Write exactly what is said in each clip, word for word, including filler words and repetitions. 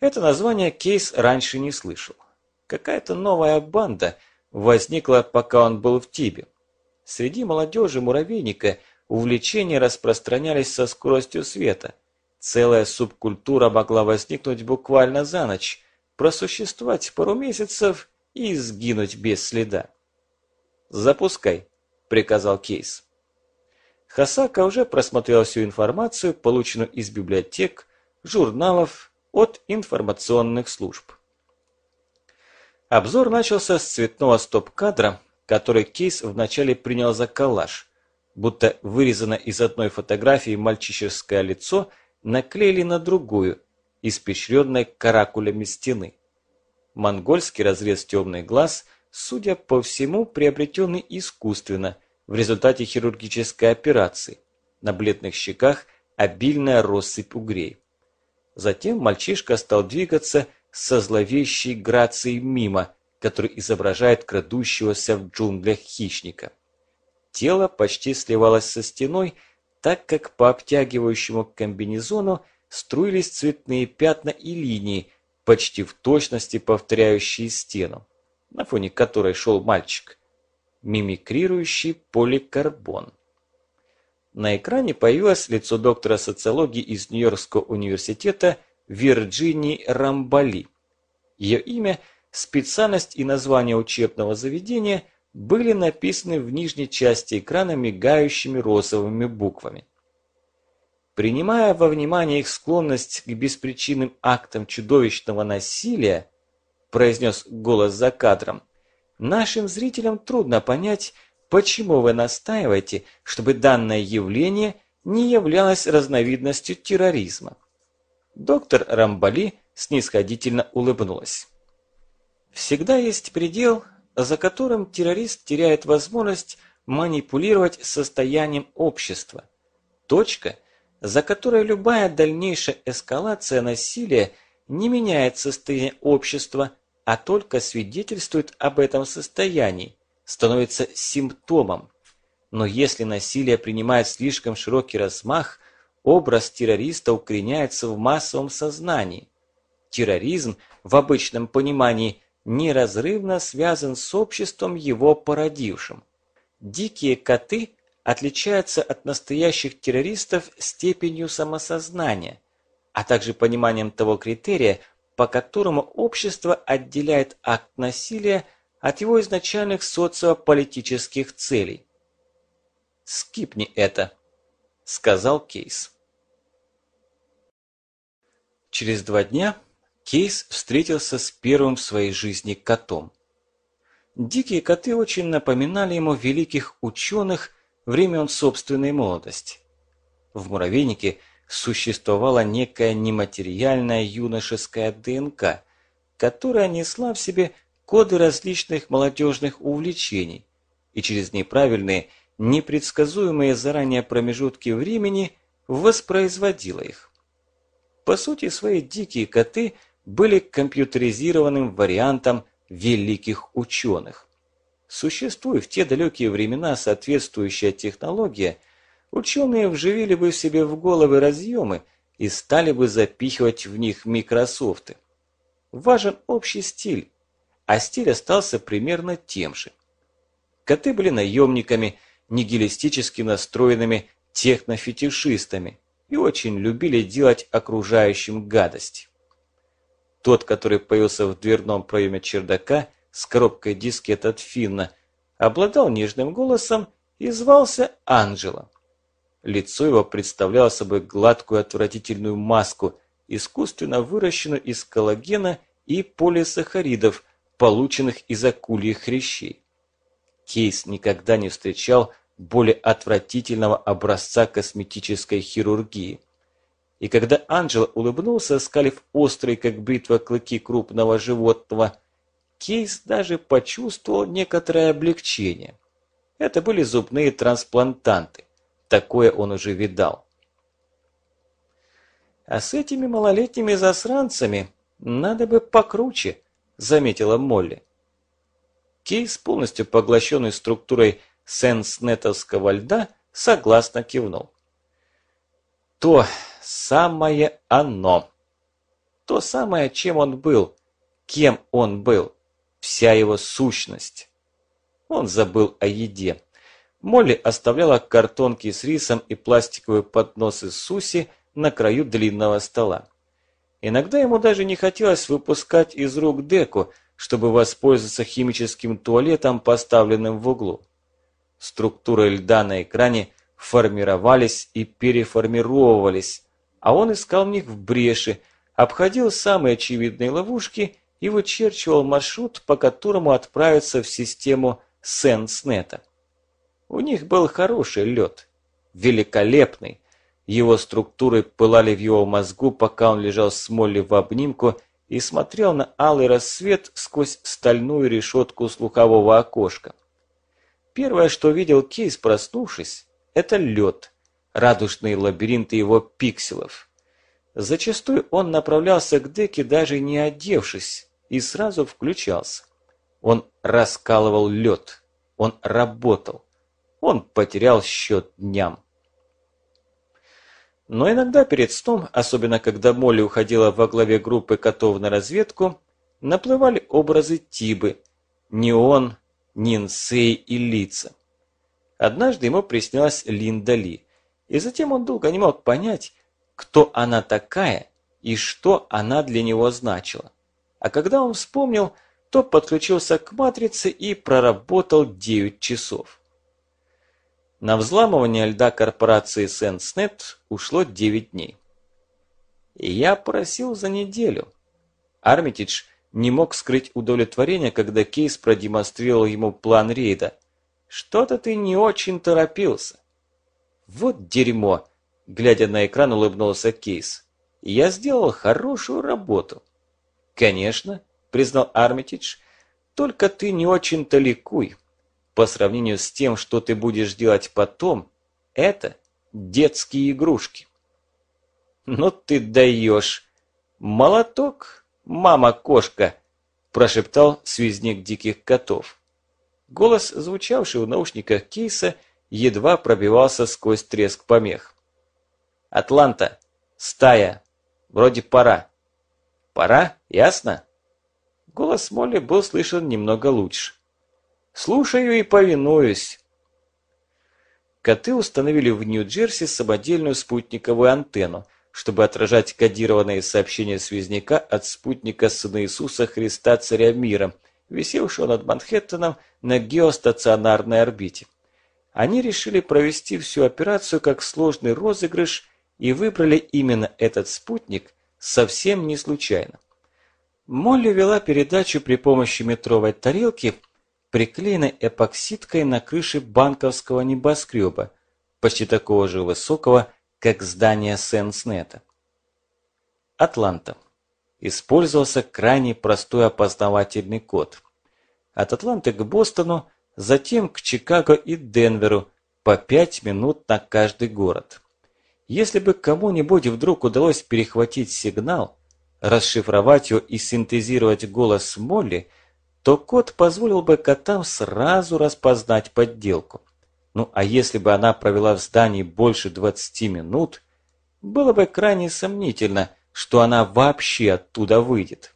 Это название Кейс раньше не слышал. Какая-то новая банда возникла, пока он был в Тибе. Среди молодежи муравейника увлечения распространялись со скоростью света. Целая субкультура могла возникнуть буквально за ночь, просуществовать пару месяцев и сгинуть без следа. «Запускай», – приказал Кейс. Хасака уже просмотрел всю информацию, полученную из библиотек, журналов, от информационных служб. Обзор начался с цветного стоп-кадра, который Кейс вначале принял за коллаж, будто вырезано из одной фотографии мальчишеское лицо наклеили на другую, испещренной каракулями стены. Монгольский разрез темный глаз, судя по всему, приобретенный искусственно, в результате хирургической операции. На бледных щеках обильная россыпь угрей. Затем мальчишка стал двигаться со зловещей грацией мимо, который изображает крадущегося в джунглях хищника. Тело почти сливалось со стеной, так как по обтягивающему комбинезону струились цветные пятна и линии, почти в точности повторяющие стену, на фоне которой шел мальчик, мимикрирующий поликарбон. На экране появилось лицо доктора социологии из Нью-Йоркского университета Вирджинии Рамбали. Ее имя, специальность и название учебного заведения были написаны в нижней части экрана мигающими розовыми буквами. Принимая во внимание их склонность к беспричинным актам чудовищного насилия, произнес голос за кадром, нашим зрителям трудно понять, почему вы настаиваете, чтобы данное явление не являлось разновидностью терроризма. Доктор Рамбали снисходительно улыбнулась. Всегда есть предел, за которым террорист теряет возможность манипулировать состоянием общества. Точка, за которой любая дальнейшая эскалация насилия не меняет состояние общества, а только свидетельствует об этом состоянии, становится симптомом. Но если насилие принимает слишком широкий размах, образ террориста укореняется в массовом сознании. Терроризм в обычном понимании неразрывно связан с обществом, его породившим. Дикие коты отличаются от настоящих террористов степенью самосознания, а также пониманием того критерия, по которому общество отделяет акт насилия от его изначальных социополитических целей. «Скипни это», – сказал Кейс. Через два дня Кейс встретился с первым в своей жизни котом. Дикие коты очень напоминали ему великих ученых времен собственной молодости. В муравейнике существовала некая нематериальная юношеская ДНК, которая несла в себе коды различных молодежных увлечений и через неправильные, непредсказуемые заранее промежутки времени воспроизводила их. По сути своей дикие коты были компьютеризированным вариантом великих ученых. Существуя в те далекие времена соответствующая технология, ученые вживили бы себе в головы разъемы и стали бы запихивать в них микрософты. Важен общий стиль, а стиль остался примерно тем же. Коты были наемниками, нигилистически настроенными технофетишистами и очень любили делать окружающим гадости. Тот, который появился в дверном проеме чердака с коробкой дискет от Финна, обладал нежным голосом и звался Анджело. Лицо его представляло собой гладкую отвратительную маску, искусственно выращенную из коллагена и полисахаридов, полученных из акульих хрящей. Кейс никогда не встречал более отвратительного образца косметической хирургии. И когда Анджело улыбнулся, скалив острые, как бритва, клыки крупного животного, Кейс даже почувствовал некоторое облегчение. Это были зубные трансплантанты. Такое он уже видал. «А с этими малолетними засранцами надо бы покруче», – заметила Молли. Кейс, полностью поглощенный структурой сенснетовского льда, согласно кивнул. «То самое оно!» то самое, чем он был, кем он был, вся его сущность. Он забыл о еде. Молли оставляла картонки с рисом и пластиковые подносы с суси на краю длинного стола. Иногда ему даже не хотелось выпускать из рук деку, чтобы воспользоваться химическим туалетом, поставленным в углу. Структуры льда на экране формировались и переформировывались, а он искал в них в бреши, обходил самые очевидные ловушки и вычерчивал маршрут, по которому отправиться в систему Сенснета. У них был хороший лед, великолепный. Его структуры пылали в его мозгу, пока он лежал с Молли в обнимку и смотрел на алый рассвет сквозь стальную решетку слухового окошка. Первое, что видел Кейс, проснувшись, это лед, радужные лабиринты его пикселов. Зачастую он направлялся к деке, даже не одевшись, и сразу включался. Он раскалывал лед, он работал, он потерял счет дням. Но иногда перед сном, особенно когда Молли уходила во главе группы котов на разведку, наплывали образы Тибы, Неон, Нинсей и Лица. Однажды ему приснилась Линда Ли, и затем он долго не мог понять, кто она такая и что она для него значила. А когда он вспомнил, то подключился к матрице и проработал девять часов. На взламывание льда корпорации Сенснет ушло девять дней. И я просил за неделю. Армитидж не мог скрыть удовлетворение, когда Кейс продемонстрировал ему план рейда. Что-то ты не очень торопился. Вот дерьмо, глядя на экран, улыбнулся Кейс. Я сделал хорошую работу. Конечно, признал Армитидж, только ты не очень-то ликуй. По сравнению с тем, что ты будешь делать потом, это детские игрушки. Ну ты даешь. Молоток, мама-кошка, прошептал связник диких котов. Голос, звучавший в наушниках Кейса, едва пробивался сквозь треск помех. Атланта, стая, вроде пора. Пора, ясно? Голос Молли был слышен немного лучше. Слушаю и повинуюсь. Коты установили в Нью-Джерси самодельную спутниковую антенну, чтобы отражать кодированные сообщения связняка от спутника Сына Иисуса Христа Царя Мира, висевшего над Манхэттеном на геостационарной орбите. Они решили провести всю операцию как сложный розыгрыш и выбрали именно этот спутник совсем не случайно. Молли вела передачу при помощи метровой тарелки, приклеенной эпоксидкой на крыше банковского небоскреба, почти такого же высокого, как здание Сенснета. Атланта. Использовался крайне простой опознавательный код. От Атланты к Бостону, затем к Чикаго и Денверу, по пять минут на каждый город. Если бы кому-нибудь вдруг удалось перехватить сигнал, расшифровать его и синтезировать голос Молли, то код позволил бы котам сразу распознать подделку. Ну а если бы она провела в здании больше двадцати минут, было бы крайне сомнительно, что она вообще оттуда выйдет.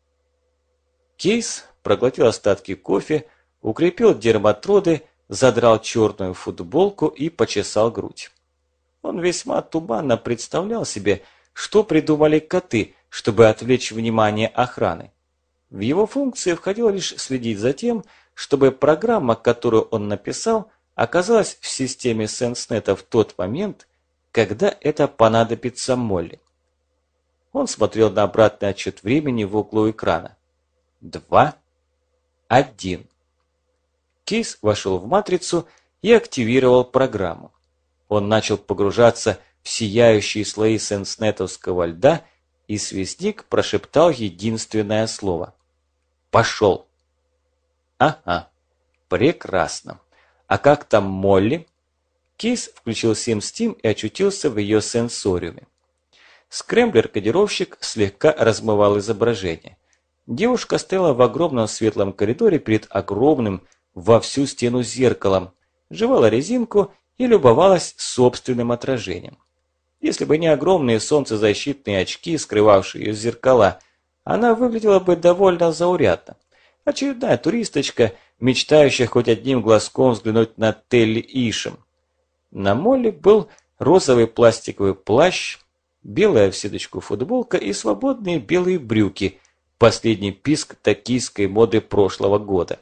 Кейс проглотил остатки кофе, укрепил дерматроды, задрал черную футболку и почесал грудь. Он весьма туманно представлял себе, что придумали коты, чтобы отвлечь внимание охраны. В его функции входило лишь следить за тем, чтобы программа, которую он написал, оказалась в системе Сенснета в тот момент, когда это понадобится Молли. Он смотрел на обратный отсчет времени в углу экрана. Два. Один. Кейс вошел в матрицу и активировал программу. Он начал погружаться в сияющие слои сенснетовского льда, и связник прошептал единственное слово. Пошел. Ага, прекрасно. А как там Молли? Кейс включил SimSteam и очутился в ее сенсориуме. Скрэмблер-кодировщик слегка размывал изображение. Девушка стояла в огромном светлом коридоре перед огромным во всю стену зеркалом, жевала резинку и любовалась собственным отражением. Если бы не огромные солнцезащитные очки, скрывавшие ее зеркала, она выглядела бы довольно заурядно. Очередная туристочка, мечтающая хоть одним глазком взглянуть на Телли Ишем. На Молли был розовый пластиковый плащ, белая в сеточку футболка и свободные белые брюки, последний писк токийской моды прошлого года.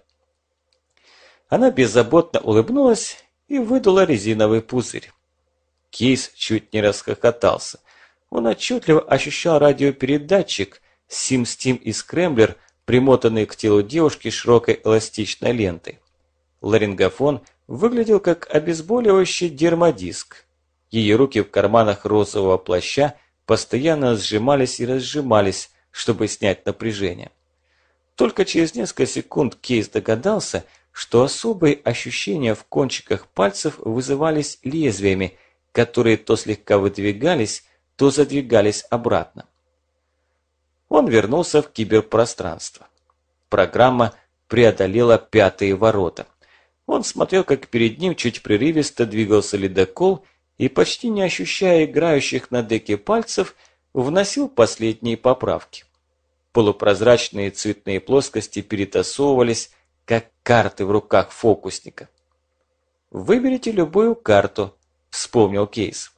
Она беззаботно улыбнулась и выдула резиновый пузырь. Кейс чуть не расхохотался. Он отчетливо ощущал радиопередатчик Сим-Стим и Скрэмблер, примотанный к телу девушки широкой эластичной лентой. Ларингофон выглядел как обезболивающий дермодиск. Ее руки в карманах розового плаща постоянно сжимались и разжимались, чтобы снять напряжение. Только через несколько секунд Кейс догадался, что особые ощущения в кончиках пальцев вызывались лезвиями, которые то слегка выдвигались, то задвигались обратно. Он вернулся в киберпространство. Программа преодолела пятые ворота. Он смотрел, как перед ним чуть прерывисто двигался ледокол и, почти не ощущая играющих на деке пальцев, вносил последние поправки. Полупрозрачные цветные плоскости перетасовывались, как карты в руках фокусника. «Выберите любую карту», – вспомнил Кейс.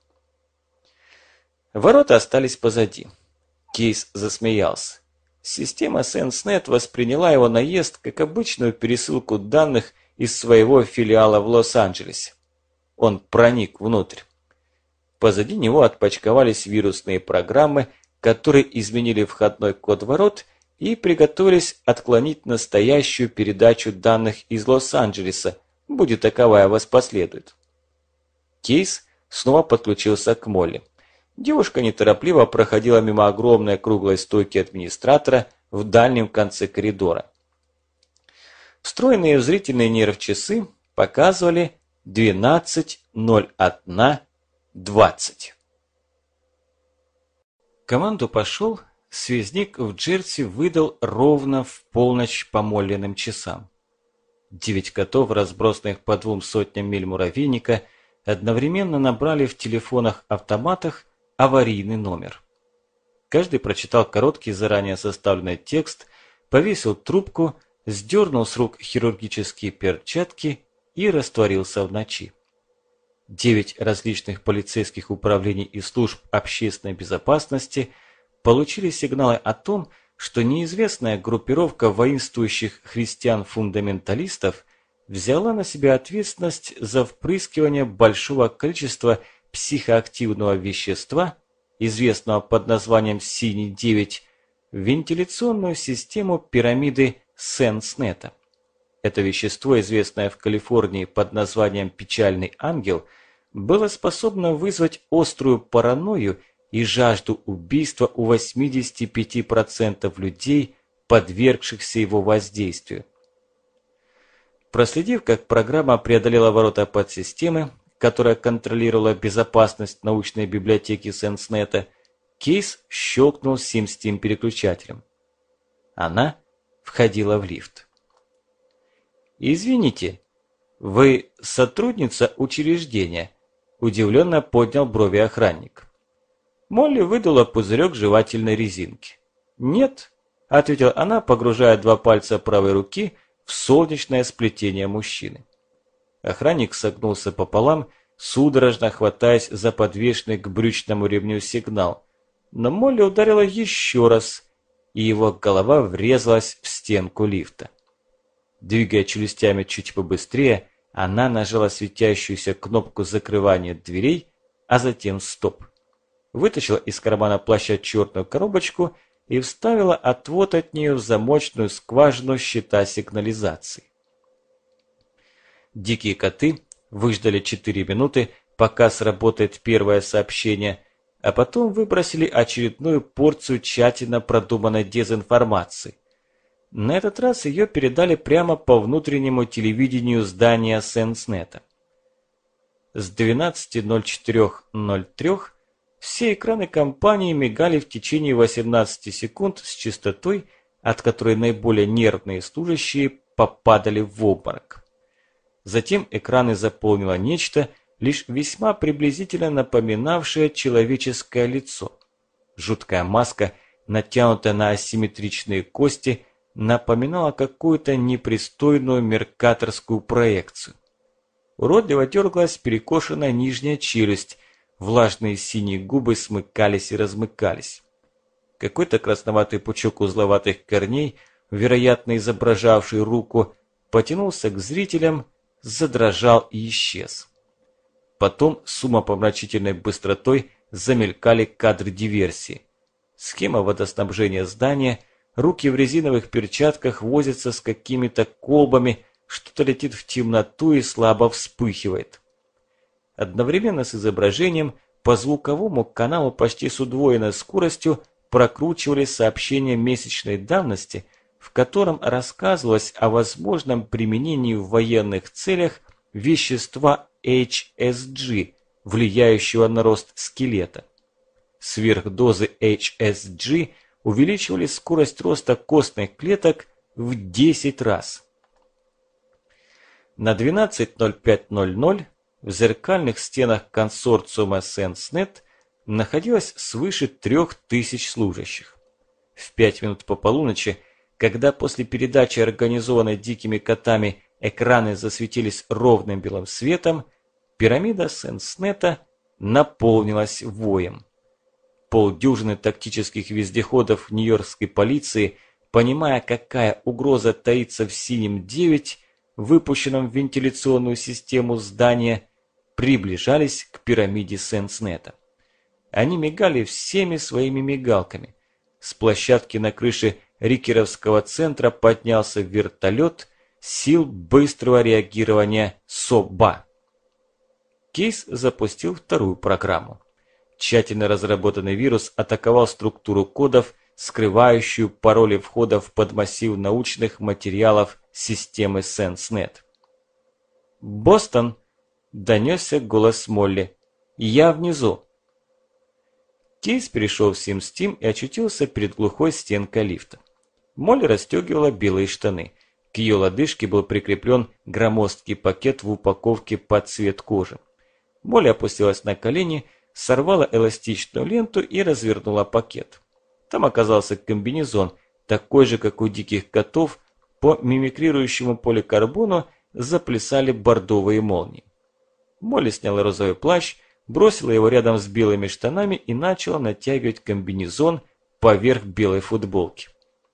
Ворота остались позади. Кейс засмеялся. Система SenseNet восприняла его наезд как обычную пересылку данных из своего филиала в Лос-Анджелесе. Он проник внутрь. Позади него отпочковались вирусные программы, которые изменили входной код ворот и приготовились отклонить настоящую передачу данных из Лос-Анджелеса, будет таковая воспоследует. Кейс снова подключился к Молли. Девушка неторопливо проходила мимо огромной круглой стойки администратора в дальнем конце коридора. Встроенные в зрительный нерв часы показывали двенадцать ноль один двадцать. Команду пошел, связник в Джерси выдал ровно в полночь по Моллиным часам. Девять котов, разбросанных по двум сотням миль муравейника, одновременно набрали в телефонах-автоматах аварийный номер. Каждый прочитал короткий заранее составленный текст, повесил трубку, сдернул с рук хирургические перчатки и растворился в ночи. Девять различных полицейских управлений и служб общественной безопасности получили сигналы о том, что неизвестная группировка воинствующих христиан-фундаменталистов взяла на себя ответственность за впрыскивание большого количества психоактивного вещества, известного под названием Синий девять, в вентиляционную систему пирамиды SenseNet. Это вещество, известное в Калифорнии под названием «Печальный ангел», было способно вызвать острую паранойю и жажду убийства у восьмидесяти пяти процентов людей, подвергшихся его воздействию. Проследив, как программа преодолела ворота подсистемы, которая контролировала безопасность научной библиотеки SenseNet, Кейс щелкнул Сим-Стим переключателем. Она входила в лифт. «Извините, вы сотрудница учреждения?» – удивленно поднял брови охранник. Молли выдала пузырек жевательной резинки. «Нет», – ответила она, погружая два пальца правой руки в солнечное сплетение мужчины. Охранник согнулся пополам, судорожно хватаясь за подвешенный к брючному ремню сигнал. Но Молли ударила еще раз, и его голова врезалась в стенку лифта. Двигая челюстями чуть побыстрее, она нажала светящуюся кнопку закрывания дверей, а затем стоп. Вытащила из кармана плаща черную коробочку и вставила отвод от нее в замочную скважину щита сигнализации. Дикие коты выждали четыре минуты, пока сработает первое сообщение, а потом выбросили очередную порцию тщательно продуманной дезинформации. На этот раз ее передали прямо по внутреннему телевидению здания SenseNet. С двенадцати ноль четыре ноль три все экраны компании мигали в течение восемнадцати секунд с частотой, от которой наиболее нервные служащие попадали в обморок. Затем экраны заполнило нечто, лишь весьма приблизительно напоминавшее человеческое лицо. Жуткая маска, натянутая на асимметричные кости, напоминала какую-то непристойную меркаторскую проекцию. Уродливо дергалась перекошенная нижняя челюсть, влажные синие губы смыкались и размыкались. Какой-то красноватый пучок узловатых корней, вероятно изображавший руку, потянулся к зрителям, задрожал и исчез. Потом с умопомрачительной быстротой замелькали кадры диверсии. Схема водоснабжения здания, руки в резиновых перчатках возятся с какими-то колбами, что-то летит в темноту и слабо вспыхивает. Одновременно с изображением по звуковому каналу почти с удвоенной скоростью прокручивали сообщение месячной давности, в котором рассказывалось о возможном применении в военных целях вещества эйч эс джи, влияющего на рост скелета. Сверхдозы эйч эс джи увеличивали скорость роста костных клеток в десять раз. На двенадцать ноль пять ноль ноль в зеркальных стенах консорциума SenseNet находилось свыше трех тысяч служащих. В пять минут по полуночи, когда после передачи, организованной дикими котами, экраны засветились ровным белым светом, пирамида SenseNet наполнилась воем. Полдюжины тактических вездеходов нью-йоркской полиции, понимая, какая угроза таится в синем девять, выпущенном в вентиляционную систему здания, приближались к пирамиде SenseNet. Они мигали всеми своими мигалками. С площадки на крыше Рикеровского центра поднялся вертолет сил быстрого реагирования СОБА. Кейс запустил вторую программу. Тщательно разработанный вирус атаковал структуру кодов, скрывающую пароли входов под массив научных материалов системы SenseNet. «Бостон!» – донесся голос Молли. «Я внизу!» Кейс перешел в SimSteam и очутился перед глухой стенкой лифта. Молли расстегивала белые штаны. К ее лодыжке был прикреплен громоздкий пакет в упаковке под цвет кожи. Молли опустилась на колени, сорвала эластичную ленту и развернула пакет. Там оказался комбинезон, такой же, как у диких котов, по мимикрирующему поликарбону заплясали бордовые молнии. Молли сняла розовый плащ, бросила его рядом с белыми штанами и начала натягивать комбинезон поверх белой футболки.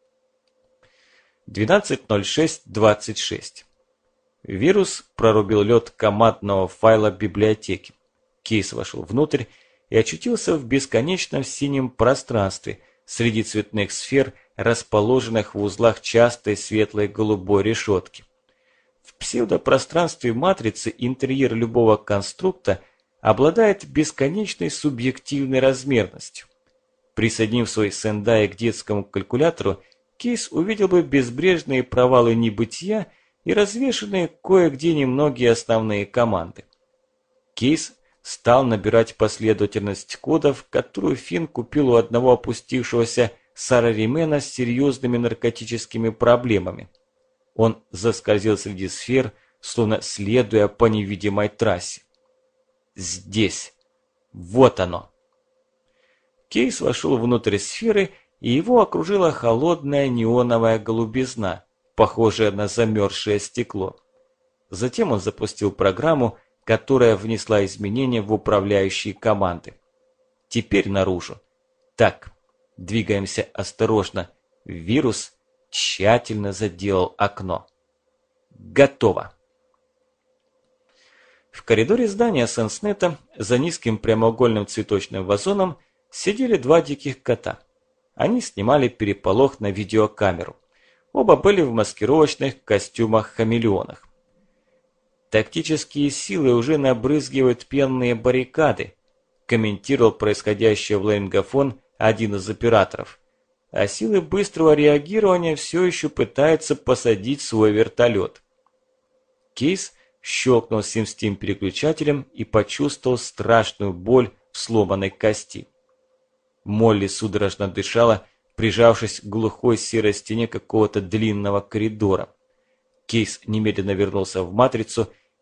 двенадцать ноль шесть двадцать шесть. Вирус прорубил лед командного файла библиотеки. Кейс вошел внутрь и очутился в бесконечном синем пространстве среди цветных сфер, расположенных в узлах частой светлой голубой решетки. В псевдопространстве матрицы интерьер любого конструкта обладает бесконечной субъективной размерностью. Присоединив свой Сендай к детскому калькулятору, Кейс увидел бы безбрежные провалы небытия и развешанные кое-где немногие основные команды. Кейс стал набирать последовательность кодов, которую Финн купил у одного опустившегося сараримена с серьезными наркотическими проблемами. Он заскользил среди сфер, словно следуя по невидимой трассе. Здесь. Вот оно. Кейс вошел внутрь сферы, и его окружила холодная неоновая голубизна, похожая на замерзшее стекло. Затем он запустил программу, которая внесла изменения в управляющие команды. Теперь наружу. Так, двигаемся осторожно. Вирус тщательно заделал окно. Готово. В коридоре здания SenseNet за низким прямоугольным цветочным вазоном сидели два диких кота. Они снимали переполох на видеокамеру. Оба были в маскировочных костюмах-хамелеонах. «Тактические силы уже набрызгивают пенные баррикады», комментировал происходящее в ларингофон один из операторов. А силы быстрого реагирования все еще пытаются посадить свой вертолет. Кейс щелкнул SimSteam переключателем и почувствовал страшную боль в сломанной кости. Молли судорожно дышала, прижавшись к глухой серой стене какого-то длинного коридора. Кейс немедленно вернулся в матрицу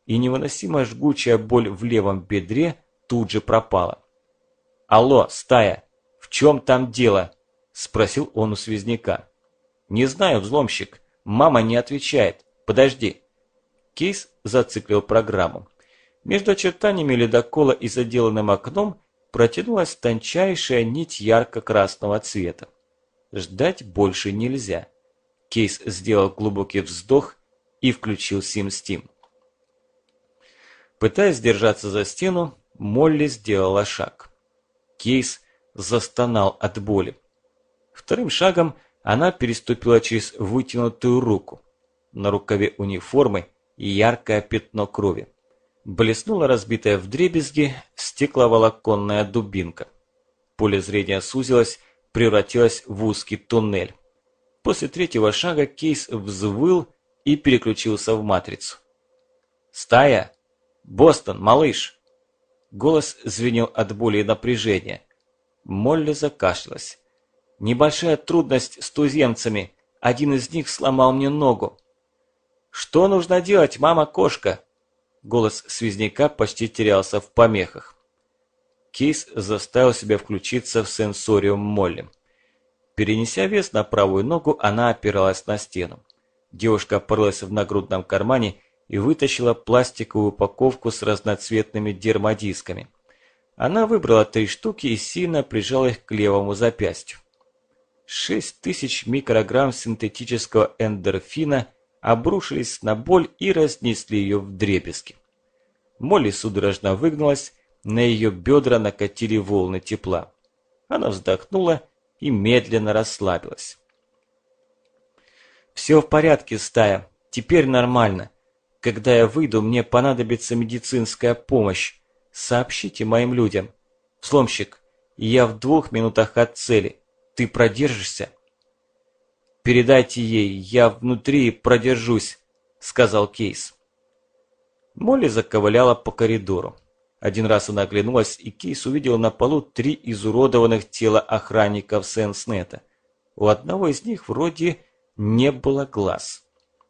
и невыносимая жгучая боль в левом бедре тут же пропала. «Алло, стая, в чем там дело?» – спросил он у связняка. «Не знаю, взломщик. Мама не отвечает. Подожди». Кейс зациклил программу. Между очертаниями ледокола и заделанным окном протянулась тончайшая нить ярко-красного цвета. Ждать больше нельзя. Кейс сделал глубокий вздох и включил SimSteam. Пытаясь держаться за стену, Молли сделала шаг. Кейс застонал от боли. Вторым шагом она переступила через вытянутую руку. На рукаве униформы яркое пятно крови. Блеснула разбитая вдребезги стекловолоконная дубинка. Поле зрения сузилось, превратилось в узкий туннель. После третьего шага Кейс взвыл и переключился в матрицу. «Стая! Бостон, малыш!» Голос звенел от боли и напряжения. Молли закашлялась. «Небольшая трудность с туземцами. Один из них сломал мне ногу». «Что нужно делать, мама-кошка?» Голос связняка почти терялся в помехах. Кейс заставил себя включиться в сенсориум Молли. Перенеся вес на правую ногу, она опиралась на стену. Девушка порылась в нагрудном кармане и вытащила пластиковую упаковку с разноцветными дермодисками. Она выбрала три штуки и сильно прижала их к левому запястью. Шесть тысяч микрограмм синтетического эндорфина обрушились на боль и разнесли ее вдребезги. Молли судорожно выгнулась, на ее бедра накатили волны тепла. Она вздохнула и медленно расслабилась. «Все в порядке, стая, теперь нормально. Когда я выйду, мне понадобится медицинская помощь. Сообщите моим людям. Взломщик, я в двух минутах от цели. Ты продержишься?» «Передайте ей, я внутри продержусь», – сказал Кейс. Молли заковыляла по коридору. Один раз она оглянулась, и Кейс увидел на полу три изуродованных тела охранников Сенснета. У одного из них вроде не было глаз.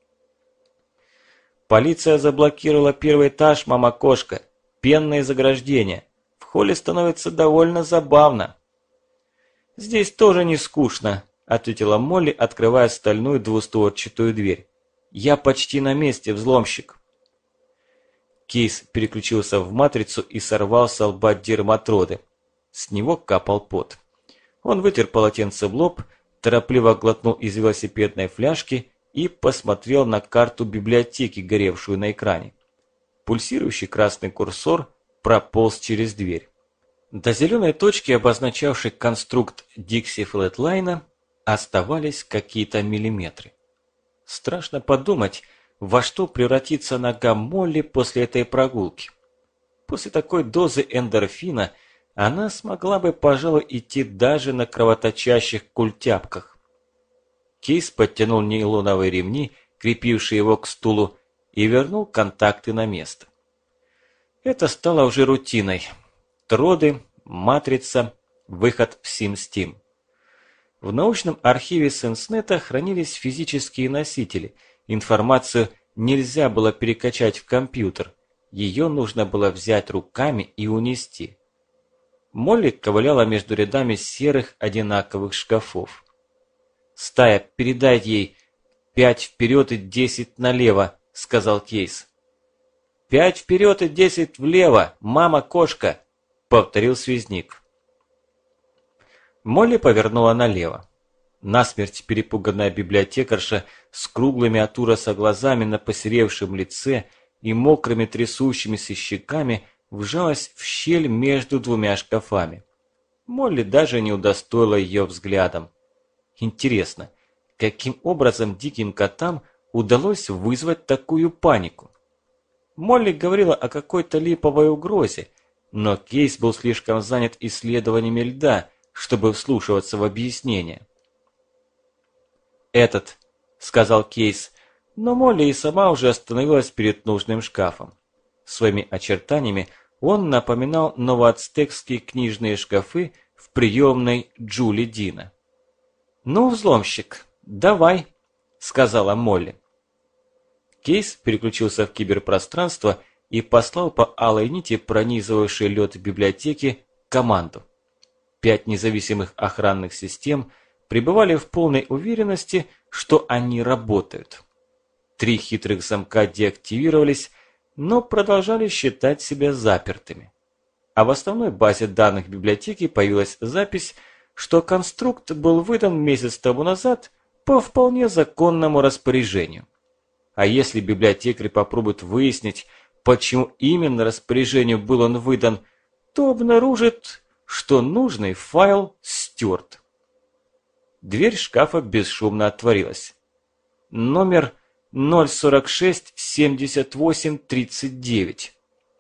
«Полиция заблокировала первый этаж, мама-кошка. Пенные заграждения. В холле становится довольно забавно». «Здесь тоже не скучно», – ответила Молли, открывая стальную двустворчатую дверь. «Я почти на месте, взломщик». Кейс переключился в матрицу и сорвал с лба дерматроды. С него капал пот. Он вытер полотенце в лоб, торопливо глотнул из велосипедной фляжки и посмотрел на карту библиотеки, горевшую на экране. Пульсирующий красный курсор прополз через дверь. До зеленой точки, обозначавшей конструкт Дикси Флэтлайна, оставались какие-то миллиметры. Страшно подумать, во что превратится нога Молли после этой прогулки. После такой дозы эндорфина она смогла бы, пожалуй, идти даже на кровоточащих культяпках. Кейс подтянул нейлоновые ремни, крепившие его к стулу, и вернул контакты на место. Это стало уже рутиной. Троды, матрица, выход в SimSteam. В научном архиве Сенснета хранились физические носители. Информацию нельзя было перекачать в компьютер. Ее нужно было взять руками и унести. Молли ковыляла между рядами серых одинаковых шкафов. «Стая, передай ей пять вперед и десять налево», — сказал Кейс. «Пять вперед и десять влево, мама-кошка», — повторил связник. Молли повернула налево. Насмерть перепуганная библиотекарша с круглыми от ужаса глазами на посеревшем лице и мокрыми трясущимися щеками вжалась в щель между двумя шкафами. Молли даже не удостоила ее взглядом. Интересно, каким образом диким котам удалось вызвать такую панику? Молли говорила о какой-то липовой угрозе, но Кейс был слишком занят исследованиями льда, чтобы вслушиваться в объяснение. «Этот», — сказал Кейс, но Молли и сама уже остановилась перед нужным шкафом. Своими очертаниями он напоминал новоацтекские книжные шкафы в приемной Джули Дина. «Ну, взломщик, давай», — сказала Молли. Кейс переключился в киберпространство и послал по алой нити, пронизывавшей лед библиотеки, команду. Пять независимых охранных систем пребывали в полной уверенности, что они работают. Три хитрых замка деактивировались, но продолжали считать себя запертыми. А в основной базе данных библиотеки появилась запись, что конструкт был выдан месяц тому назад по вполне законному распоряжению. А если библиотекарь попробует выяснить, почему именно распоряжению был он выдан, то обнаружит, что нужный файл стерт. Дверь шкафа бесшумно отворилась. Номер ноль сорок шесть семьдесят восемь тридцать девять.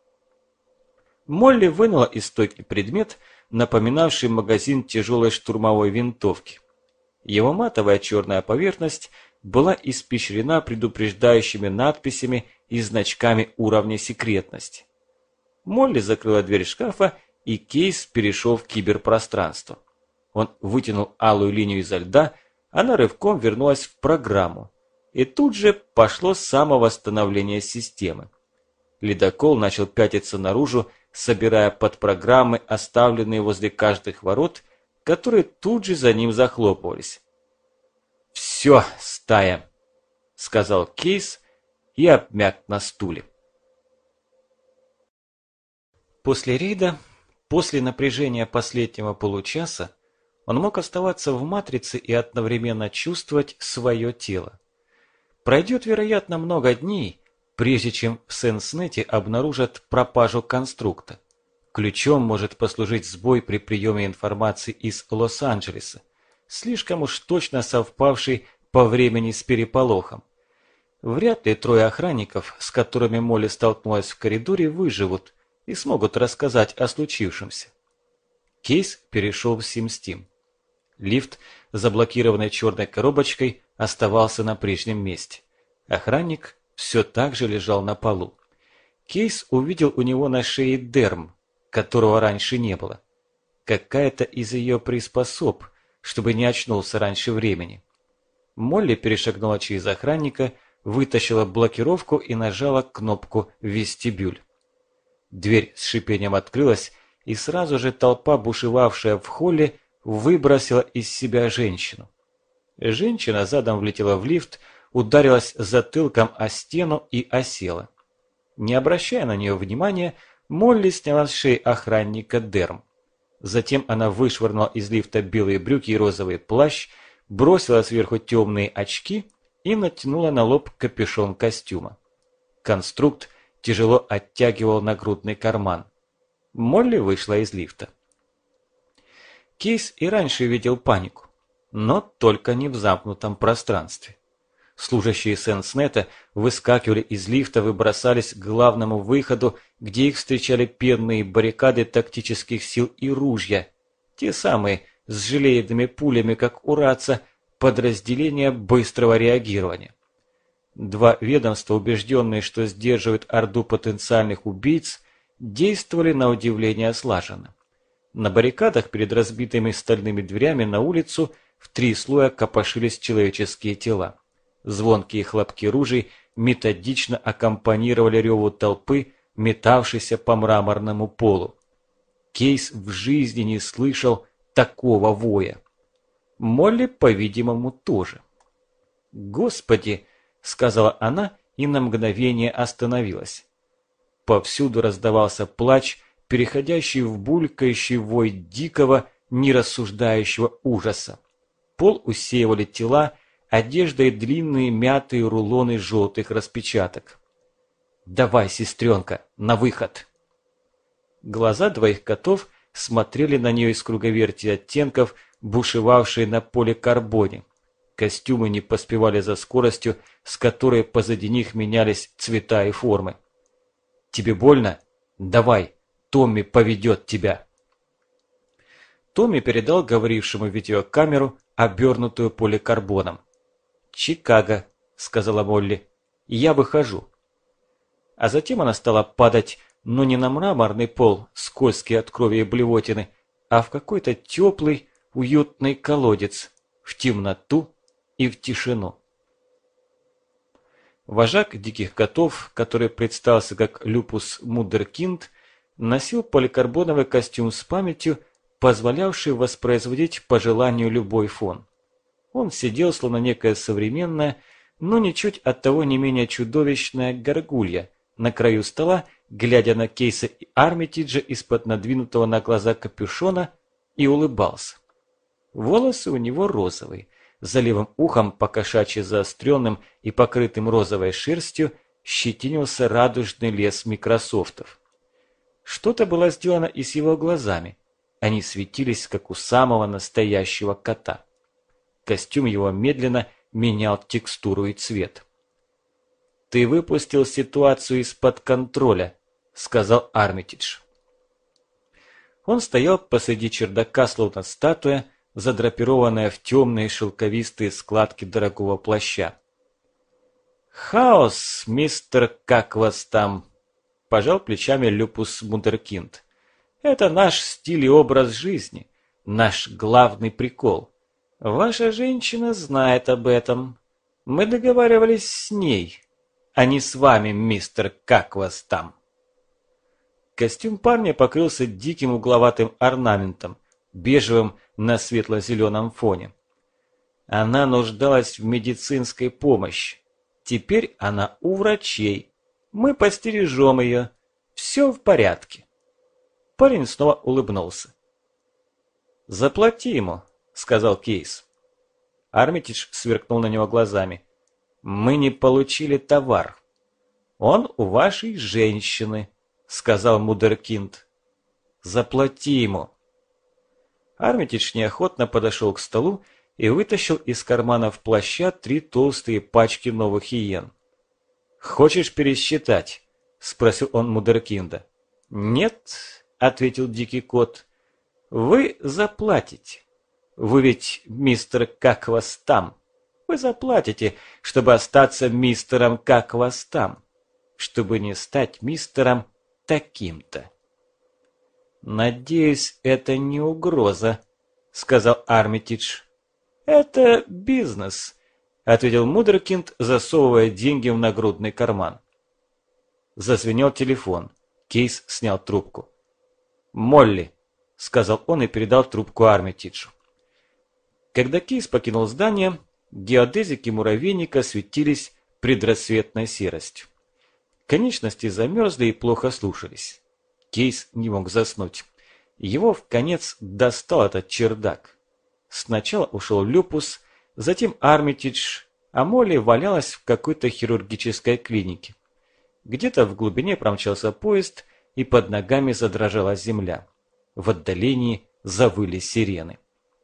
Молли вынула из стойки предмет, напоминавший магазин тяжелой штурмовой винтовки. Его матовая черная поверхность была испещрена предупреждающими надписями и значками уровня секретности. Молли закрыла дверь шкафа, и Кейс перешел в киберпространство. Он вытянул алую линию изо льда, она рывком вернулась в программу. И тут же пошло самовосстановление системы. Ледокол начал пятиться наружу, собирая подпрограммы, оставленные возле каждых ворот, которые тут же за ним захлопывались. «Все, стая!» – сказал Кейс и обмяк на стуле. После рейда, после напряжения последнего получаса, он мог оставаться в матрице и одновременно чувствовать свое тело. Пройдет, вероятно, много дней, прежде чем в Сенснете обнаружат пропажу конструкта. Ключом может послужить сбой при приеме информации из Лос-Анджелеса, слишком уж точно совпавший по времени с переполохом. Вряд ли трое охранников, с которыми Молли столкнулась в коридоре, выживут и смогут рассказать о случившемся. Кейс перешел в Сим-Стим. Лифт, заблокированный черной коробочкой, оставался на прежнем месте. Охранник все так же лежал на полу. Кейс увидел у него на шее дерм, которого раньше не было. Какая-то из ее приспособ, чтобы не очнулся раньше времени. Молли перешагнула через охранника, вытащила блокировку и нажала кнопку «Вестибюль». Дверь с шипением открылась, и сразу же толпа, бушевавшая в холле, выбросила из себя женщину. Женщина задом влетела в лифт, ударилась затылком о стену и осела. Не обращая на нее внимания, Молли сняла с шеи охранника дерм. Затем она вышвырнула из лифта белые брюки и розовый плащ, бросила сверху темные очки и натянула на лоб капюшон костюма. Конструкт тяжело оттягивал нагрудный карман. Молли вышла из лифта. Кейс и раньше видел панику, но только не в замкнутом пространстве. Служащие Сенснета выскакивали из лифта, выбросались к главному выходу, где их встречали пенные баррикады тактических сил и ружья, те самые с желейными пулями, как у Раца, подразделения быстрого реагирования. Два ведомства, убежденные, что сдерживают орду потенциальных убийц, действовали на удивление слаженно. На баррикадах перед разбитыми стальными дверями на улицу в три слоя копошились человеческие тела. Звонкие хлопки ружей методично аккомпанировали реву толпы, метавшейся по мраморному полу. Кейс в жизни не слышал такого воя. Молли, по-видимому, тоже. «Господи!» – сказала она и на мгновение остановилась. Повсюду раздавался плач, переходящий в булькающий вой дикого, нерассуждающего ужаса. Пол усеивали тела, одежда и длинные мятые рулоны желтых распечаток. «Давай, сестренка, на выход!» Глаза двоих котов смотрели на нее из круговерти оттенков, бушевавшей на поле карбоне. Костюмы не поспевали за скоростью, с которой позади них менялись цвета и формы. «Тебе больно? Давай, Томми поведет тебя!» Томми передал говорившему видеокамеру, обернутую поликарбоном. «Чикаго», — сказала Молли, — «я выхожу». А затем она стала падать, но не на мраморный пол, скользкий от крови и блевотины, а в какой-то теплый, уютный колодец, в темноту и в тишину. Вожак диких котов, который представился как Люпус Мудеркинд, носил поликарбоновый костюм с памятью, позволявший воспроизводить по желанию любой фон. Он сидел, словно некая современная, но ничуть оттого не менее чудовищная горгулья, на краю стола, глядя на Кейса и Армитиджа из-под надвинутого на глаза капюшона, и улыбался. Волосы у него розовые, за левым ухом, покошачьи заостренным и покрытым розовой шерстью, щетинился радужный лес микрософтов. Что-то было сделано и с его глазами. Они светились, как у самого настоящего кота. Костюм его медленно менял текстуру и цвет. «Ты выпустил ситуацию из-под контроля», — сказал Армитидж. Он стоял посреди чердака, словно статуя, задрапированная в темные шелковистые складки дорогого плаща. «Хаос, мистер, как вас там?» – пожал плечами Люпус Мудеркинд. «Это наш стиль и образ жизни, наш главный прикол. Ваша женщина знает об этом. Мы договаривались с ней, а не с вами, мистер, как вас там?» Костюм парня покрылся диким угловатым орнаментом, бежевым на светло-зеленом фоне. Она нуждалась в медицинской помощи. Теперь она у врачей. Мы постережем ее. Все в порядке. Парень снова улыбнулся. «Заплати ему», — сказал Кейс. Армитидж сверкнул на него глазами. «Мы не получили товар. Он у вашей женщины», — сказал Мудеркинд. «Заплати ему». Армитидж неохотно подошел к столу и вытащил из карманов плаща три толстые пачки новых иен. «Хочешь пересчитать?» – спросил он Мудеркинда. «Нет», – ответил дикий кот, – «вы заплатите. Вы ведь мистер как вас там. Вы заплатите, чтобы остаться мистером как вас там, чтобы не стать мистером таким-то». «Надеюсь, это не угроза», — сказал Армитидж. «Это бизнес», — ответил Мудеркинд, засовывая деньги в нагрудный карман. Зазвенел телефон. Кейс снял трубку. «Молли», — сказал он и передал трубку Армитиджу. Когда Кейс покинул здание, геодезики муравейника светились предрассветной серостью. Конечности замерзли и плохо слушались. Кейс не мог заснуть. Его вконец достал этот чердак. Сначала ушел Люпус, затем Армитидж, а Молли валялась в какой-то хирургической клинике. Где-то в глубине промчался поезд, и под ногами задрожала земля. В отдалении завыли сирены.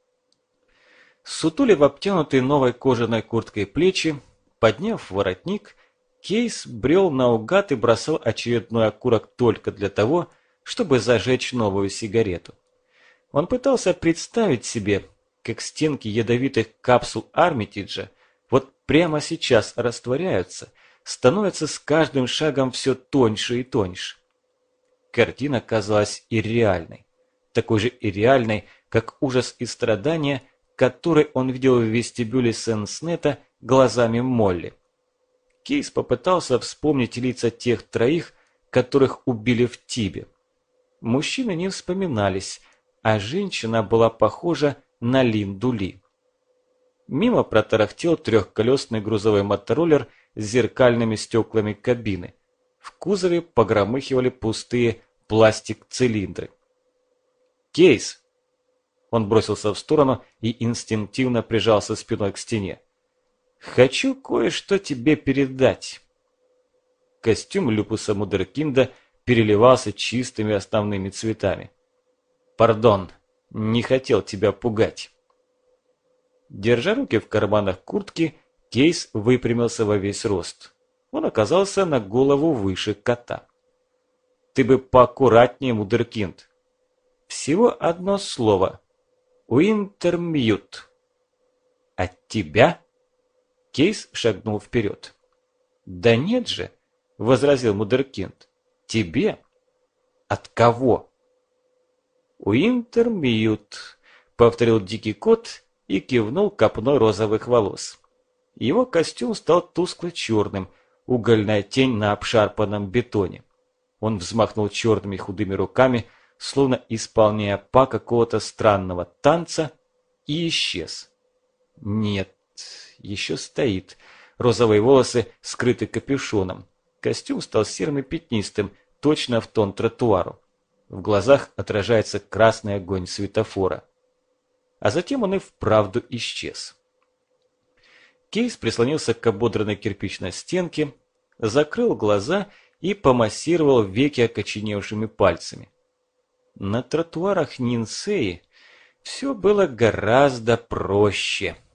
Сутулив обтянутые новой кожаной курткой плечи, подняв воротник, Кейс брел наугад и бросал очередной окурок только для того, чтобы зажечь новую сигарету. Он пытался представить себе, как стенки ядовитых капсул Армитиджа вот прямо сейчас растворяются, становятся с каждым шагом все тоньше и тоньше. Картина казалась ирреальной, такой же ирреальной, как ужас и страдания, который он видел в вестибюле Сенснета глазами Молли. Кейс попытался вспомнить лица тех троих, которых убили в Тибе. Мужчины не вспоминались, а женщина была похожа на Линду Ли. Мимо протарахтел трехколесный грузовой мотороллер с зеркальными стеклами кабины. В кузове погромыхивали пустые пластик-цилиндры. «Кейс!» Он бросился в сторону и инстинктивно прижался спиной к стене. «Хочу кое-что тебе передать». Костюм Люпуса Мудеркинда переливался чистыми основными цветами. «Пардон, не хотел тебя пугать». Держа руки в карманах куртки, Кейс выпрямился во весь рост. Он оказался на голову выше кота. «Ты бы поаккуратнее, Мудеркинд. Всего одно слово. Уинтермьют». «От тебя?» Кейс шагнул вперед. «Да нет же», — возразил Мудеркинд. «Тебе? От кого?» «Уинтермьют», — повторил дикий кот и кивнул копной розовых волос. Его костюм стал тускло-черным, угольная тень на обшарпанном бетоне. Он взмахнул черными худыми руками, словно исполняя па какого-то странного танца, и исчез. Нет, еще стоит. Розовые волосы скрыты капюшоном. Костюм стал серым и пятнистым, точно в тон тротуару. В глазах отражается красный огонь светофора. А затем он и вправду исчез. Кейс прислонился к ободранной кирпичной стенке, закрыл глаза и помассировал веки окоченевшими пальцами. На тротуарах Нинсеи все было гораздо проще.